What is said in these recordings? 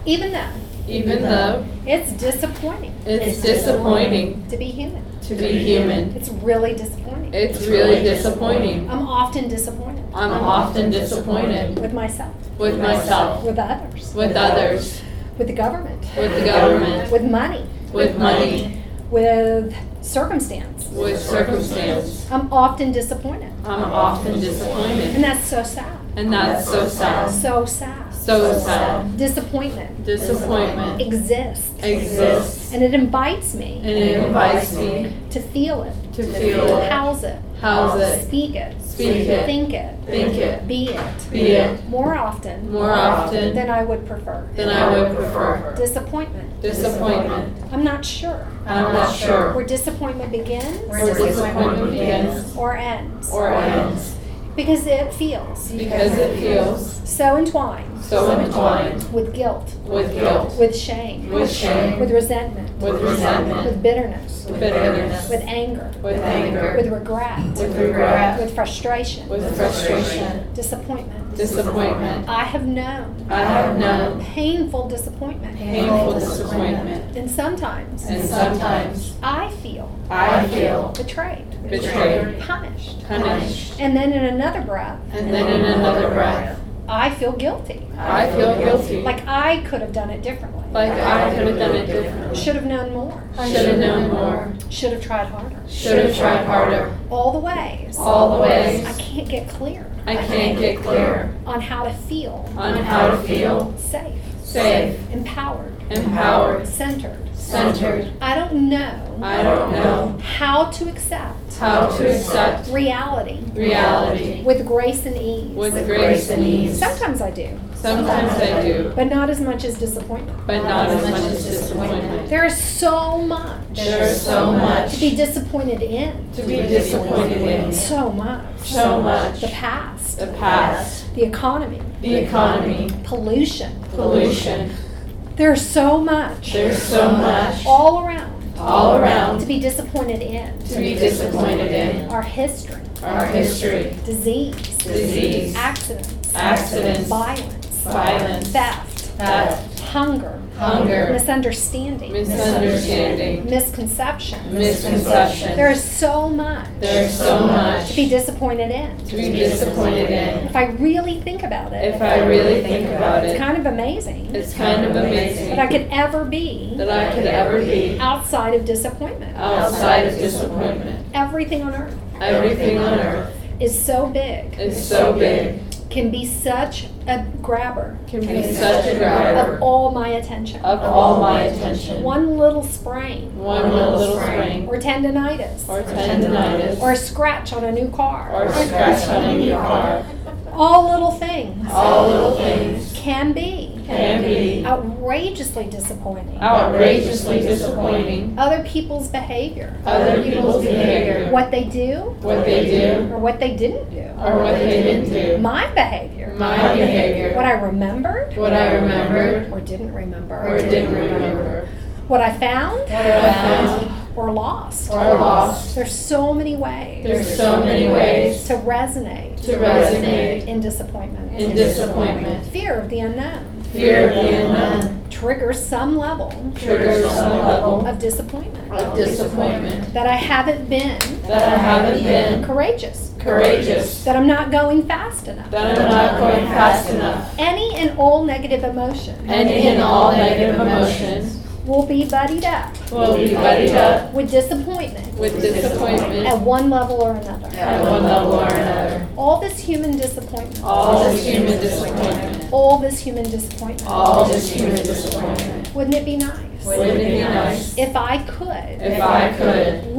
Even though even though it's disappointing it's disappointing to be human. to be human. It's really disappointing. It's really disappointing. I'm often disappointed I'm often disappointed with myself, with myself, with others, with others, with the government, with the government, with money, with money, with circumstance. with circumstance. I'm often disappointed. I'm often disappointed. And that's so sad. And that's so sad. So sad. So sad. Disappointment Disappointment exists. exists. And it invites me And it invites me to feel it, to feel it, house it, house it, speak it, speak it, think it, think it, be it, be it, more often more often than I would prefer. than I would prefer. Disappointment. Disappointment. I'm not sure I'm not sure where disappointment begins where disappointment begins or ends. or ends. Because it feels Because it feels so entwined so entwined with guilt, with guilt, with shame, with shame, with resentment, with resentment, with bitterness, with bitterness, with anger, with anger, with regret, with regret, with frustration, with frustration, disappointment. disappointment. I have known I have known painful disappointment. painful disappointment. And sometimes And sometimes I feel I feel betrayed, betrayed, punished. punished, And then in another breath, and then in another breath, I feel guilty. I feel guilty. Like I could have done it differently. Like I could have done it differently. Should have known more. Should have known more. Should have tried harder. Should have tried harder. All the ways. All the ways. I can't get clear I can't get clear on how to feel on how to feel safe, safe, empowered, empowered, centered. centered. I don't know I don't know how to accept how to accept reality reality with grace and ease. with grace and ease. Sometimes I do, Sometimes I do, but not as much as disappointment. but not as much as disappointment. There is so much There is so to much be disappointed in. to be disappointed in. So much. So much. The past, The past, the economy, the economy, pollution. pollution. There's so much There's so much all around all around to be disappointed in. to be disappointed in. Our history, Our history, disease, disease, accidents, accidents, violence, violence, theft, theft, hunger, hunger, misunderstanding, misunderstanding, misconception. misconception. There is so much There's so to much be disappointed in. to be disappointed in. If I really think about it, If I really think about it's it, kind of amazing it's kind of amazing that I could ever be that I could ever be outside of disappointment. outside of disappointment. Everything on earth Everything on earth is so big, is so big, can be such a grabber can be such a of grabber all my attention. of all my attention. One little sprain, One little sprain, or tendonitis, or tendonitis, or a scratch on a new car. or a scratch on a new car. All little things All little things can be can be outrageously disappointing. outrageously disappointing. Other people's behavior, Other people's behavior, what they do, what they do, or what they didn't do. or what they didn't do. My behavior, My behavior, what I remembered, what I remembered, or didn't remember, or didn't remember. what I found, What I found, or lost. or lost. There's so many ways There's so many ways to resonate to resonate in disappointment. in disappointment. Fear of the unknown Fear of the unknown triggers some level triggers some level of disappointment. of disappointment. That I haven't been That I haven't been courageous. courageous. That I'm not going fast enough. That I'm not going fast enough. Any and all negative emotion Any and all negative emotions will be buddied up will be buddied up with disappointment with disappointment at one level or another. at one level or another. All this human disappointment. All this human disappointment. All this human disappointment. All this human disappointment. Wouldn't it be nice Wouldn't it be nice if I could if I could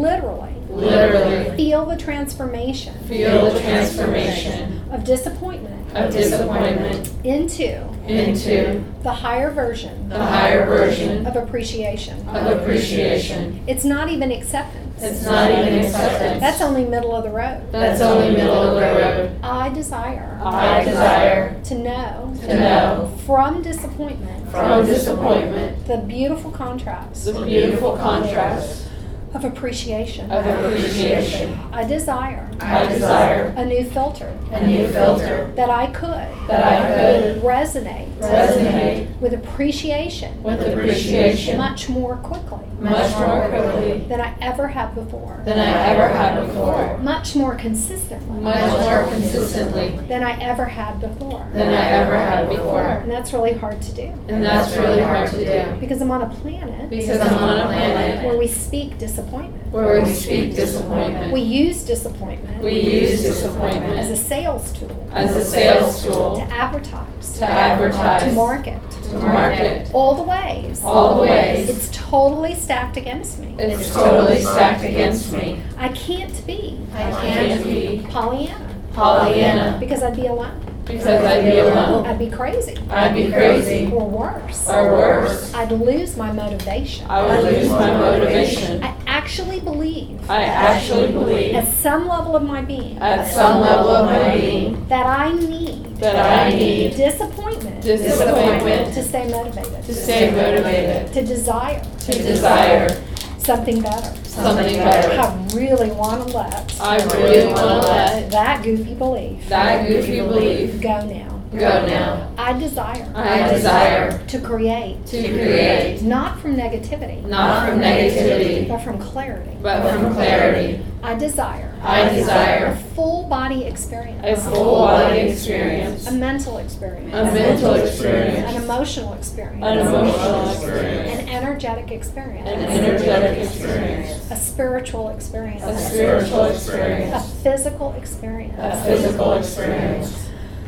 literally feel the transformation feel the transformation of disappointment of disappointment into the higher version the higher version of appreciation? of appreciation? It's not even acceptance. It's not even acceptance. That's only middle of the road. That's only middle of the road. I desire I desire to know to know from disappointment from disappointment the beautiful contrast the beautiful contrast of appreciation. of appreciation. I desire I desire a new filter a new filter that I could resonate with appreciation with appreciation much more quickly much more quickly than I ever have before, than I ever had before, much more consistently much more consistently than I ever had before. than I ever had before. And that's really hard to do And that's really hard to do because I'm on a planet because I'm on a planet where we speak disappointment. where we speak disappointment. We use disappointment We use as disappointment a sales tool as a sales tool to advertise, to advertise, to market, to market. all the ways. All the ways. It's totally stacked against me. It's totally stacked against me. I can't be I can't be Pollyanna Pollyanna because I'd be alone. because I'd be alone. I'd be crazy. I'd be crazy Or worse. or worse. I'd lose my motivation. I would lose my motivation. I actually believe I actually believe at some level of my being at some level of my being that I need that I need disappointment disappointment to stay motivated, to stay motivated, to desire to desire something better. something better. I really want to let I really want to let that goofy belief that goofy belief go now. go now. I desire I desire to create, to create not from negativity, not from negativity but from clarity. but from clarity. I desire I a desire full body experience, a full body experience, a mental experience, a mental an experience, emotional experience, an emotional experience, an energetic experience, an energetic experience, a spiritual experience, a spiritual a experience, physical experience a physical experience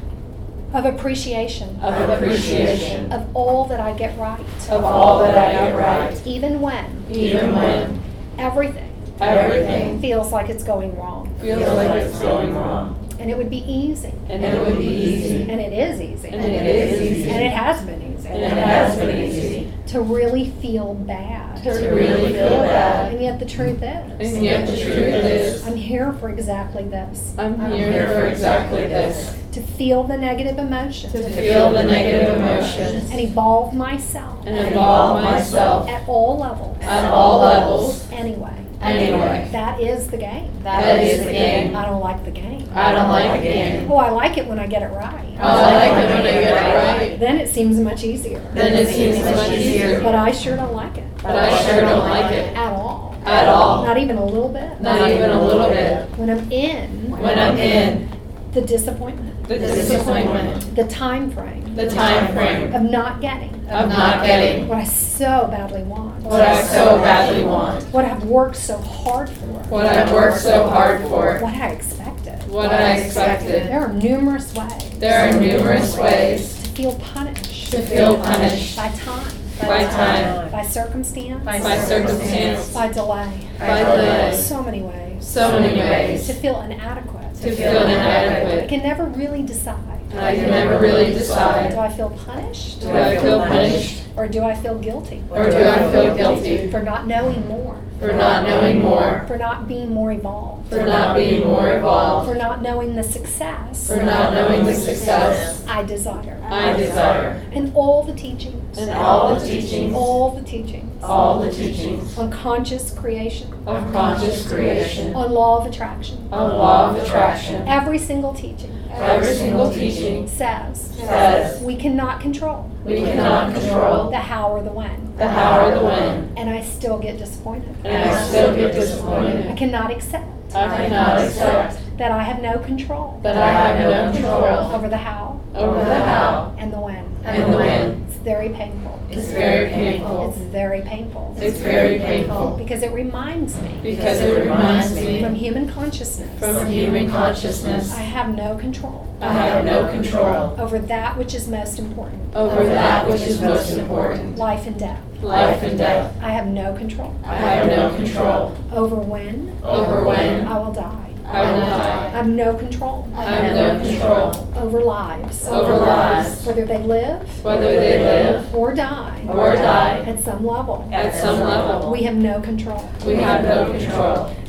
of appreciation of appreciation of all that I get right, of all that I get right, even when even when everything everything feels like it's going wrong. feels like it's going wrong. And it would be easy, And it would be easy, and it is easy, and it is easy, and it has been easy, and it has been easy to really feel bad. to really feel bad. And yet the truth is, And yet the truth is, I'm here for exactly this. I'm here for exactly this. To feel the negative emotions To feel the negative emotions and evolve myself and involve myself at all levels at all levels anyway. anyway. That is the game. That is the game. I don't like the game. I don't like the game. Oh, I like it when I get it right. I like it when I get it right. Then it seems much easier. Then it seems much easier. But I sure don't like it. But I sure don't like it At all. at all. Not even a little bit. Not even a little bit. When I'm in When I'm in the disappointment, the disappointment, the time frame the time frame of not getting of not getting what I so badly want, what I so badly want, what I've worked so hard for, what I've worked so hard for, what I expected. what I expected. There are numerous ways There are numerous ways to feel punished to feel punished by time, by time, by circumstance, by circumstance, by delay. by delay. So many ways So many ways to feel inadequate. to feel I inadequate. can never really decide. I can never really Do decide. I feel punished Do I feel punished or do I feel guilty or do I feel guilty for not knowing more, for not knowing more, for not being more evolved, for not being more evolved, for not knowing the success for not knowing the success I desire? I desire? And all the teachings, And all the teachings, all the teachings all the teachings on conscious creation, of conscious creation, on law of attraction, on law of attraction, every single teaching every single teaching says says we cannot control we cannot control the how or the when. the how or the when, And I still get disappointed. and I still get I disappointed. cannot accept I cannot accept that I have no control that I have no control over the how over the how and the when. and the when. It's very painful. It's very painful. It's very painful. It's very painful Because it reminds me because it reminds me from human consciousness from human consciousness I have no control I have no control over that which is most important, over that which is most important, life and death. life and death. I have no control I have no control over when over when I will die. I will I die. have no control I have no control over lives, over lives, whether they live whether they live or die or die at some level. at some level. We have no control. We have no control.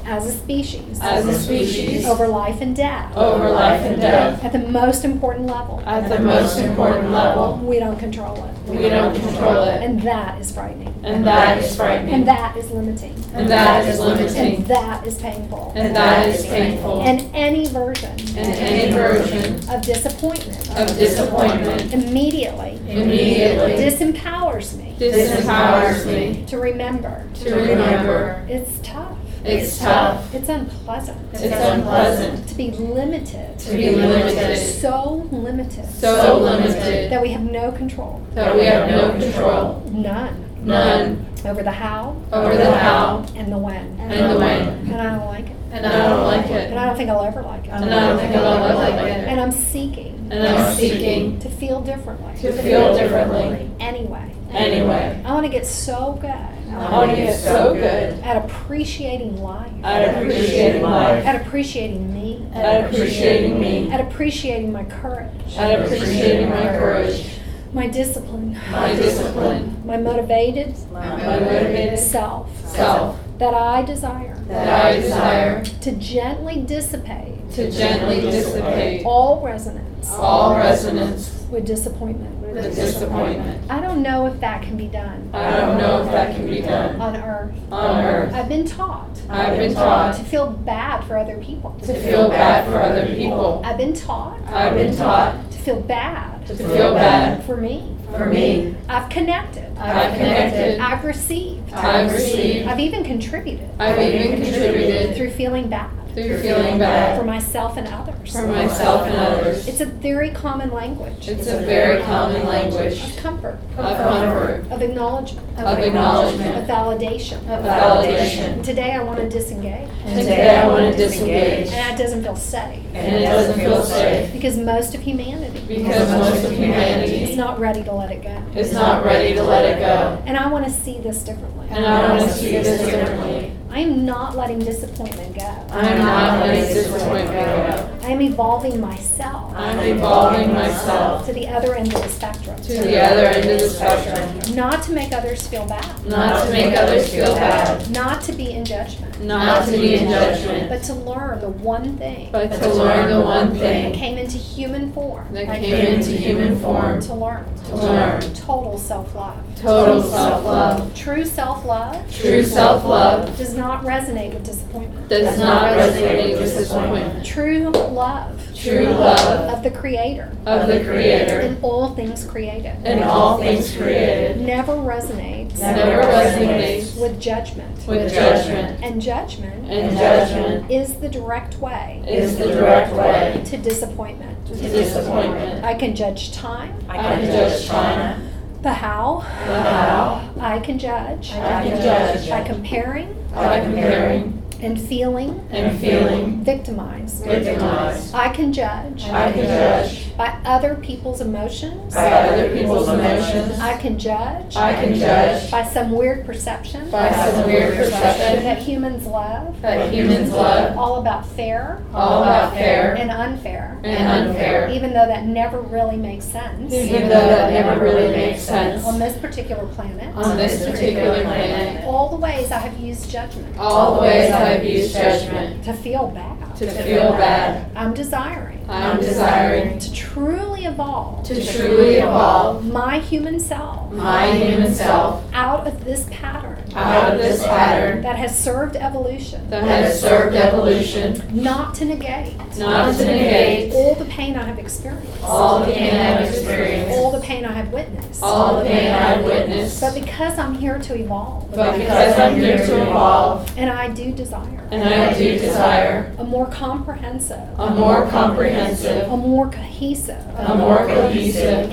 as a species, as a species, over life and death, over life and death, at the most important level, at the most important level. we don't control it. We don't control it. And that is frightening. And that is frightening. And that is limiting. And that is And limiting. that is painful. And that is painful. And any version And any version of disappointment of disappointment immediately immediately disempowers me disempowers me to remember to remember it's tough. it's tough, It's unpleasant. it's unpleasant, To be limited. to be limited, So limited. so limited, That we have no control. that we have no control, None. none, Over the how over the how and the when. and the when. And I don't like it. And I don't like it. And I don't think I'll ever like it. And I don't think I'll ever like it. And I'm seeking And I'm seeking to feel differently. to feel differently Anyway. anyway. I want to get so good I want to get so good at appreciating life. at appreciating life, At appreciating me. at appreciating me, At appreciating my courage. at appreciating my courage, My discipline. my discipline, My motivated my motivated self. self, That I desire that I desire to gently dissipate to gently dissipate all resonance all resonance with disappointment. with disappointment. I don't know if that can be done I don't know if that can be done on earth. on earth. I've been taught I've been taught to feel bad for other people. to feel bad for other people. I've been taught I've been taught to feel bad to feel bad for me. for me. I've connected. I've connected. I've received. I've received. I've even contributed I've even contributed through feeling bad through feeling for bad myself and others. for myself and others. It's a very common language It's a very common language of comfort, of comfort, of acknowledgement, of acknowledgement, of validation. of validation. And today I want to disengage. And today I want to disengage, And that doesn't feel safe and it doesn't feel safe because most of humanity because most of is humanity not ready to let it go. is not ready to let it go. And I want to see this differently. And I want to see this differently. I am not letting disappointment go. I'm not letting disappointment go. I am evolving myself I'm evolving myself to the other end of the spectrum. to the other end of the spectrum. Not to make others feel bad. Not to make others feel bad. Not to be in judgment. Not to be in judgment. But to learn the one thing But to learn the one that thing came into human form that came into human form to learn. to learn. Total self-love. Total self-love. True self-love True self-love does not resonate with disappointment. does not resonate with disappointment. True love True love of the Creator of the Creator in all things created in all things created never resonates never resonates with judgment. with judgment. And judgment And judgment is the direct way is the direct way to disappointment. to disappointment. I can judge time, I can judge time, the how. the how, I can judge I can judge by comparing by comparing and feeling and feeling victimized. victimized. I can judge I can judge by other people's emotions. by other people's emotions. I can judge I can judge by some weird perception by some weird perception that humans love, that humans love, all about fair all about fair and unfair, and unfair, even though that never really makes sense even though that never really makes sense on this particular planet. on this particular planet. All the ways I have used judgment All the ways I have used judgment to feel bad. to feel bad. I'm desiring I'm desiring to truly evolve to truly evolve my human self my human self out of this pattern out of this pattern that has served evolution, that has served evolution, not to negate not to negate all the pain I have experienced, all the pain I have experienced, all the pain I have witnessed, all the pain I have witnessed, but because I'm here to evolve, but because I'm here to evolve, and I do desire and I do desire a more comprehensive, a more comprehensive, a more cohesive a more cohesive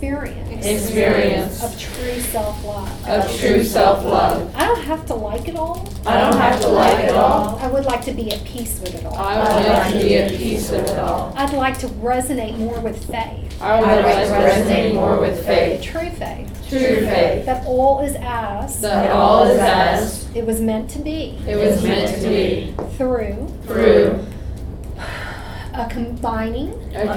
experience of true self-love. of true self-love. I don't have to like it all. I don't have to like it all. I would like to be at peace with it all. I would like to be at peace with it all. I'd like to resonate more with faith, I would like to resonate more with faith, true faith, true faith, that all is as that all is as it was meant to be it was meant to be through through a combining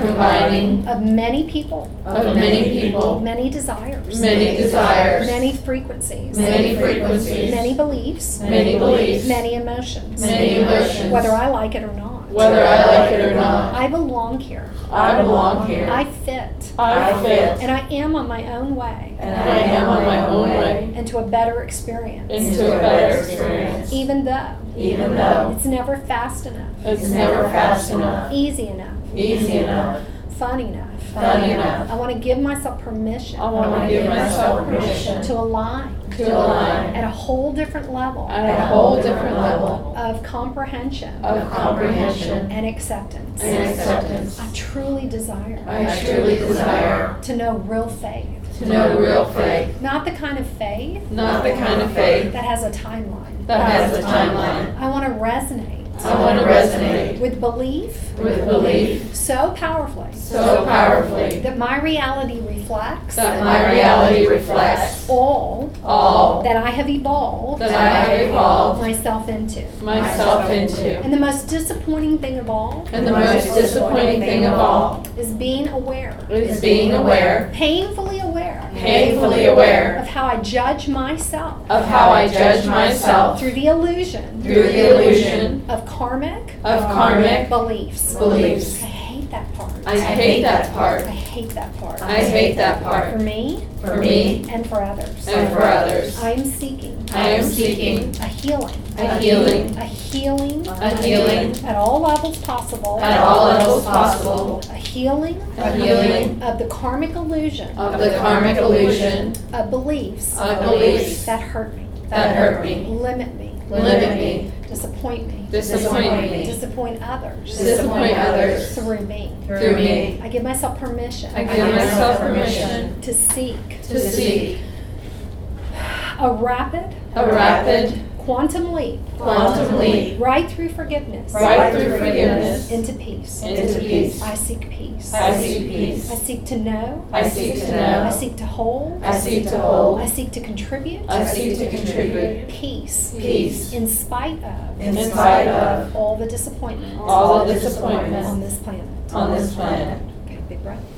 of many people, many people, many desires, many desires, many frequencies, many frequencies, many beliefs, many beliefs, many emotions, many emotions, whether I like it or not. whether I like it or not. I belong here. I belong here. I fit. I fit. And I am on my own way And I am on my own way into a better experience. into a better experience. Even though Even though it's never fast enough, it's never fast enough, easy enough, easy enough, fun enough. fun enough. I want to give myself permission I want to give myself permission to align to align at a whole different level at a whole different level of comprehension of comprehension and acceptance. and acceptance. I truly desire I truly desire to know real faith, to know real faith, not the kind of faith not the kind of faith that has a timeline. that has a timeline. I want to resonate I want to resonate with belief with belief so powerfully so powerfully that my reality reflects that my reality reflects all all that I have evolved that I have evolved myself into. myself into. And the most disappointing thing of all And the most disappointing thing of all is being aware, is being aware, painfully aware, painfully aware of how I judge myself of how I judge myself through the illusion through the illusion of karmic of karmic beliefs. beliefs. I hate that part. I hate that part. I hate that part. I hate that For part. me For me and for others. and for others. I am seeking I am seeking a healing. a healing, A healing a healing at all levels possible. at all levels possible, A healing a healing of the karmic illusion of the karmic illusion of beliefs of beliefs that hurt me, that hurt me, limit me, limit me, disappoint me, disappoint me, disappoint others disappoint others through me. through me. I give myself permission I give myself permission to seek to seek a rapid a rapid quantum leap quantum leap right through forgiveness right through forgiveness into peace. into peace. I seek peace. I seek peace. I seek to know. I seek to I know. seek to hold. I seek to hold. I seek to contribute. I seek to contribute Peace. peace In spite of in spite of all the disappointment all the disappointment on this planet. on this planet. Okay, big breath.